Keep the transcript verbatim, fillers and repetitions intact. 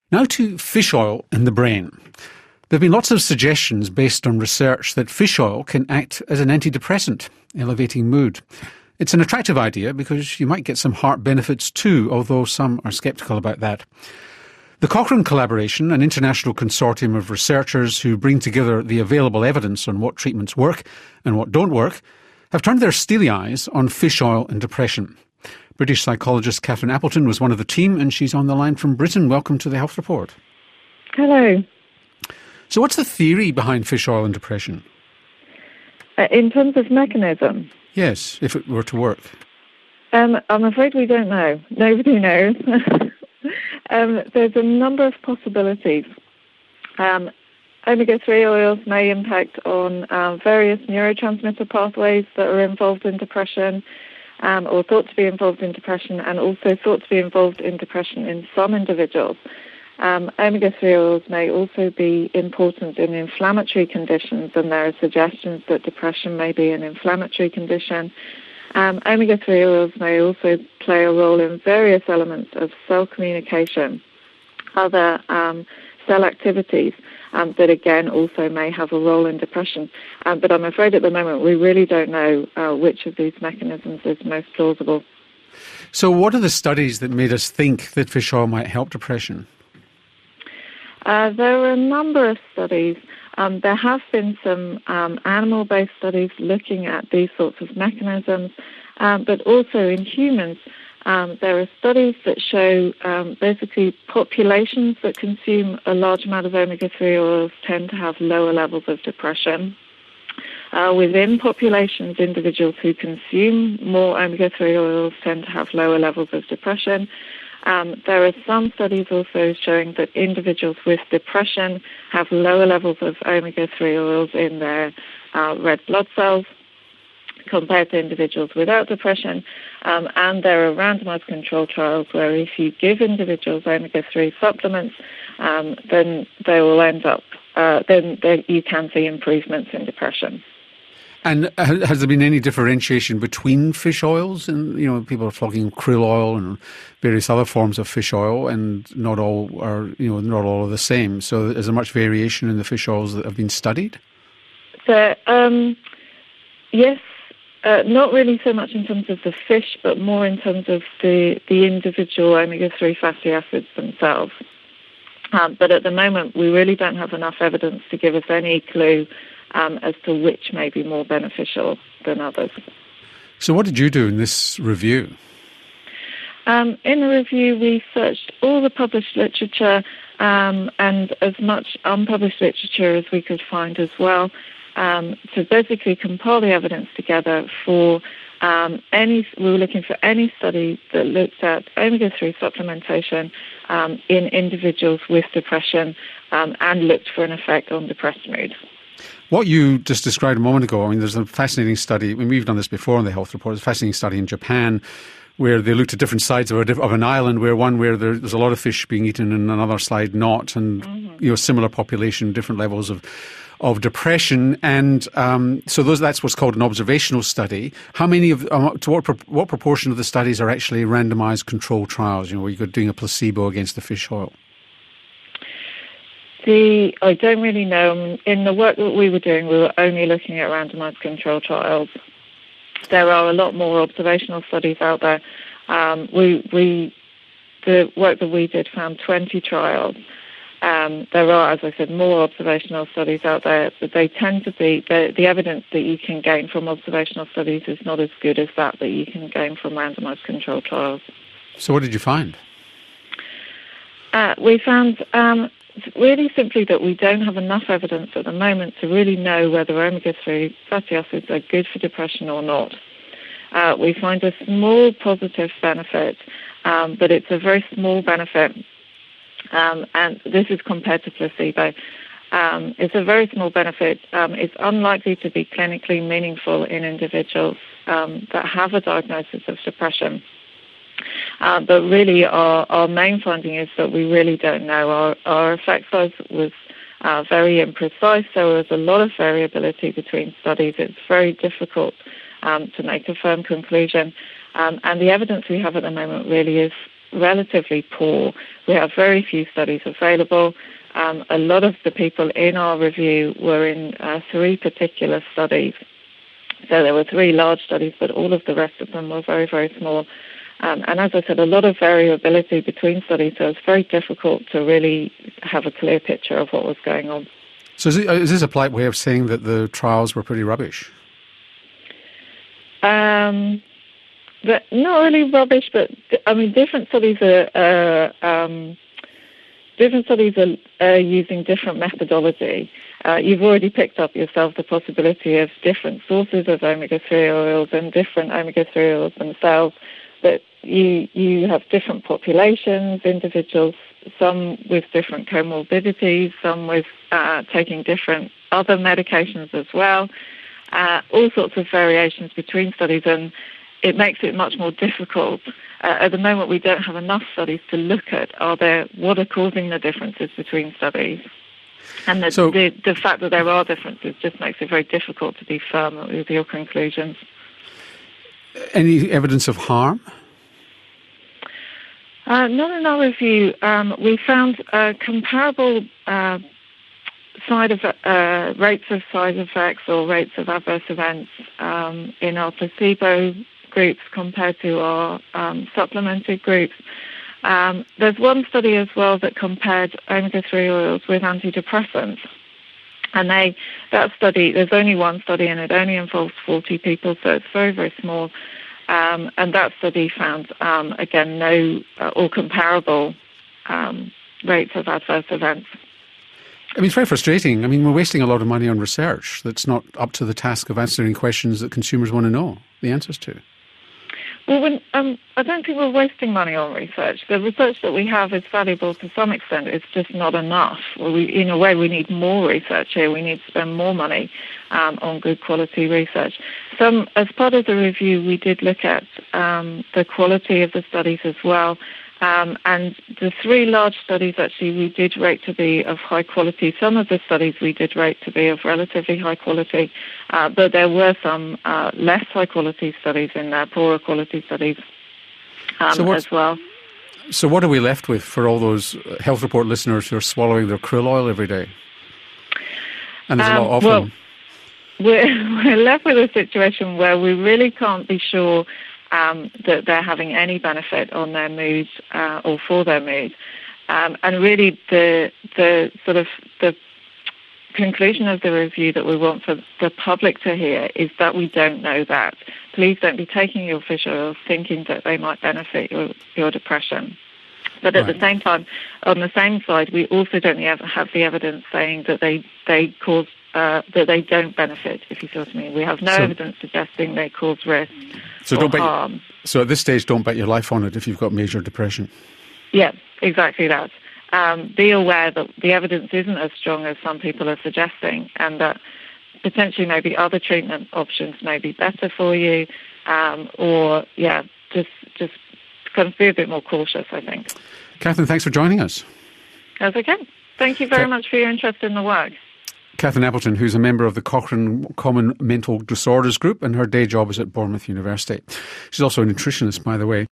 Now to fish oil in the brain. There have been lots of suggestions based on research that fish oil can act as an antidepressant, elevating mood. It's an attractive idea because you might get some heart benefits too, although some are sceptical about that. The Cochrane Collaboration, an international consortium of researchers who bring together the available evidence on what treatments work and what don't work, have turned their steely eyes on fish oil and depression. British psychologist Catherine Appleton was one of the team, and she's on the line from Britain. Welcome to the Health Report. Hello. So what's the theory behind fish oil and depression? Uh, in terms of mechanism? Yes, if it were to work. Um, I'm afraid we don't know. Nobody knows. um, there's a number of possibilities. Um, omega three oils may impact on uh, various neurotransmitter pathways that are involved in depression, um, or thought to be involved in depression, and also thought to be involved in depression in some individuals. Um, omega three oils may also be important in inflammatory conditions, and there are suggestions that depression may be an inflammatory condition. Um, omega three oils may also play a role in various elements of cell communication, other um, cell activities um, that again also may have a role in depression. Um, but I'm afraid at the moment we really don't know uh, which of these mechanisms is most plausible. So what are the studies that made us think that fish oil might help depression? Uh, there are a number of studies. Um, there have been some um, animal-based studies looking at these sorts of mechanisms, um, but also in humans. Um, there are studies that show um, basically populations that consume a large amount of omega three oils tend to have lower levels of depression. Uh, within populations, individuals who consume more omega three oils tend to have lower levels of depression. Um, there are some studies also showing that individuals with depression have lower levels of omega three oils in their uh, red blood cells compared to individuals without depression. Um, and there are randomized control trials where if you give individuals omega three supplements, um, then they will end up, uh, then they, you can see improvements in depression. And has there been any differentiation between fish oils? And, you know, people are talking krill oil and various other forms of fish oil, and not all are, you know, not all are the same. So is there much variation in the fish oils that have been studied? So, um, yes, uh, not really so much in terms of the fish, but more in terms of the, the individual omega three fatty acids themselves. Um, but at the moment, we really don't have enough evidence to give us any clue Um, as to which may be more beneficial than others. So what did you do in this review? Um, in the review, we searched all the published literature um, and as much unpublished literature as we could find as well, um, to basically compile the evidence together for um, any, we were looking for any study that looked at omega three supplementation um, in individuals with depression um, and looked for an effect on depressed mood. What you just described a moment ago, I mean, there's a fascinating study, I mean, we've done this before in the Health Report, there's a fascinating study in Japan where they looked at different sides of, a, of an island, where one where there, there's a lot of fish being eaten and another side not, and, mm-hmm. you know, similar population, different levels of of depression, and um, so those that's what's called an observational study. How many of, uh, to what, what proportion of the studies are actually randomised controlled trials, you know, where you're doing a placebo against the fish oil? The, I don't really know. In the work that we were doing, we were only looking at randomized control trials. There are a lot more observational studies out there. Um, we, we, the work that we did found twenty trials. Um, there are, as I said, more observational studies out there, but they tend to be, the, the evidence that you can gain from observational studies is not as good as that that you can gain from randomized control trials. So what did you find? Uh, we found... Um, really simply that we don't have enough evidence at the moment to really know whether omega three fatty acids are good for depression or not. Uh, we find a small positive benefit, um, but it's a very small benefit, um, and this is compared to placebo. Um, it's a very small benefit. Um, it's unlikely to be clinically meaningful in individuals um, that have a diagnosis of depression. Uh, but really our, our main finding is that we really don't know. Our, our effect size was uh, very imprecise. There was a lot of variability between studies. It's very difficult um, to make a firm conclusion. Um, and the evidence we have at the moment really is relatively poor. We have very few studies available. Um, a lot of the people in our review were in uh, three particular studies. So there were three large studies, but all of the rest of them were very, very small. Um, and as I said, a lot of variability between studies, so it's very difficult to really have a clear picture of what was going on. So is, it, is this a polite way of saying that the trials were pretty rubbish? Um, but not really rubbish, but I mean, different studies are uh, um, different studies are uh, using different methodology. Uh, you've already picked up yourself the possibility of different sources of omega three oils and different omega three oils themselves. That you you have different populations, individuals, some with different comorbidities, some with uh, taking different other medications as well. Uh, all sorts of variations between studies, and it makes it much more difficult. Uh, at the moment, we don't have enough studies to look at are there what are causing the differences between studies, and the, so, the, the fact that there are differences just makes it very difficult to be firm with your conclusions. Any evidence of harm? Uh, not in our review. Um, we found uh, comparable uh, side of uh, rates of side effects or rates of adverse events um, in our placebo groups compared to our um, supplemented groups. Um, there's one study as well that compared omega three oils with antidepressants. And they that study, there's only one study and it only involves forty people, so it's very, very small. Um, and that study found, um, again, no uh, or comparable um, rates of adverse events. I mean, it's very frustrating. I mean, we're wasting a lot of money on research that's not up to the task of answering questions that consumers want to know the answers to. Well, when, um, I don't think we're wasting money on research. The research that we have is valuable to some extent. It's just not enough. Well, we, in a way, we need more research here. We need to spend more money um, on good quality research. Some, as part of the review, we did look at um, the quality of the studies as well. Um, and the three large studies, actually, we did rate to be of high quality. Some of the studies we did rate to be of relatively high quality, uh, but there were some uh, less high quality studies in there, poorer quality studies um, so as well. So what are we left with for all those Health Report listeners who are swallowing their krill oil every day? And there's um, a lot of well, them. We're, we're left with a situation where we really can't be sure Um, that they're having any benefit on their mood uh, or for their mood. Um, and really the the sort of the conclusion of the review that we want for the public to hear is that we don't know that. Please don't be taking your fish oils thinking that they might benefit your, your depression. But at right. the same time, on the same side, we also don't have the evidence saying that they, they cause Uh, that they don't benefit, if you see what I mean. We have no so, evidence suggesting they cause risk so or don't bet harm. You, so at this stage, don't bet your life on it if you've got major depression. Yeah, exactly that. Um, be aware that the evidence isn't as strong as some people are suggesting, and that potentially maybe other treatment options may be better for you, um, or, yeah, just, just kind of be a bit more cautious, I think. Catherine, thanks for joining us. That's okay. Thank you very Ca- much for your interest in the work. Catherine Appleton, who's a member of the Cochrane Common Mental Disorders Group, and her day job is at Bournemouth University. She's also a nutritionist, by the way.